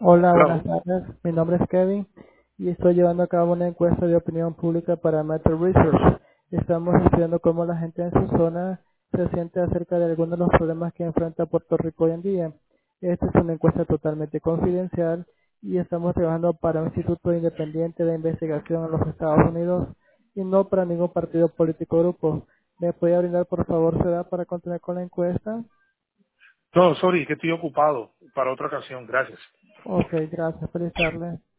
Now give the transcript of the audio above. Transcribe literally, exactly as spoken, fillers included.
Hola, buenas Hello. tardes. Mi nombre es Kevin y estoy llevando a cabo una encuesta de opinión pública para Meta Research. Estamos estudiando cómo la gente en su zona se siente acerca de algunos de los problemas que enfrenta Puerto Rico hoy en día. Esta es una encuesta totalmente confidencial y estamos trabajando para un instituto independiente de investigación en los Estados Unidos y no para ningún partido político o grupo. ¿Me puede brindar por favor su edad para continuar con la encuesta? No, sorry, que estoy ocupado para otra ocasión. Gracias. Ok, gracias. Feliz tarde.